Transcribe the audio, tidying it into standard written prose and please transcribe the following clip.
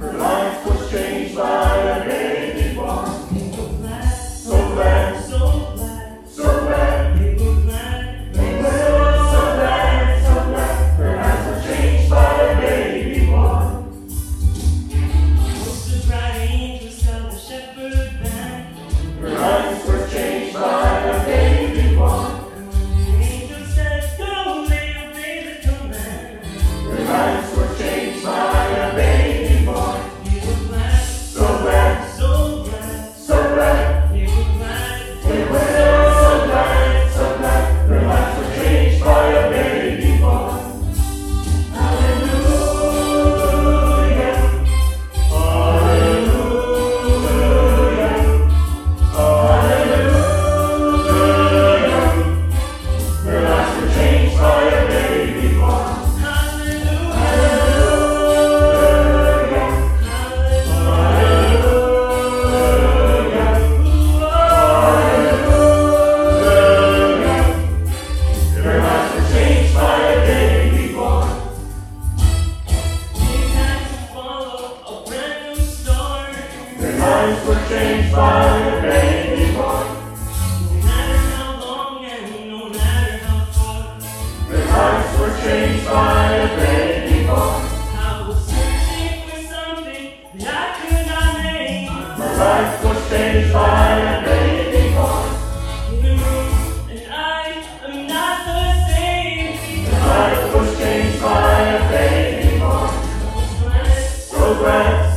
Her life was changed by a baby born. So glad, so glad, so glad. They were glad, they were so glad, so glad. Her life was changed by a baby born. Most the bright angels of the shepherd band. Her life was changed by a baby born. The angel said, "Go, they obey the command." Her life was changed by a baby born. They were glad, So glad, so glad, so glad. they were glad. They were so glad, so glad. Her life was changed by a baby born. Hallelujah, hallelujah, hallelujah. Her life was changed by a baby born. Hallelujah, Her life was changed by a baby born. we had to follow a brand new start. Her life was changed by a baby born. No matter how long and no matter how far, Her life was changed by a baby born. I was searching for something that I could not name. Her life was changed by a baby born. And I am not the same. Her life was changed by a baby born. I was glad, So glad,